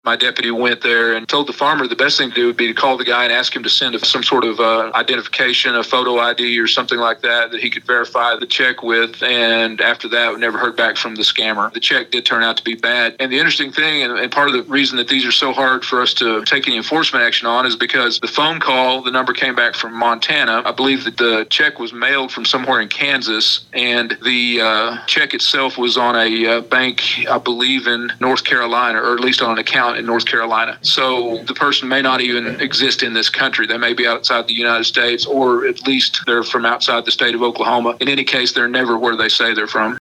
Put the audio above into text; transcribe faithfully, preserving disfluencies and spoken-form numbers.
My deputy went there and told the farmer the best thing to do would be to call the guy and ask him to send some sort of uh, identification, a photo I D or something like that, that he could verify the check with. And after that, we never heard back from the scammer. The check did turn out to be bad. And the interesting thing, and, and part of the reason that these are so hard for us to take any enforcement action on, is because the phone call, the number came back from Montana. I believe that the check was mailed from somewhere in Kansas, and the uh, check itself was on a uh, bank, I believe, in North Carolina, or at least on an account in North Carolina. So the person may not even exist in this country. They may be outside the United States, or at least they're from outside the state of Oklahoma. In any case, they're never where they say they're from.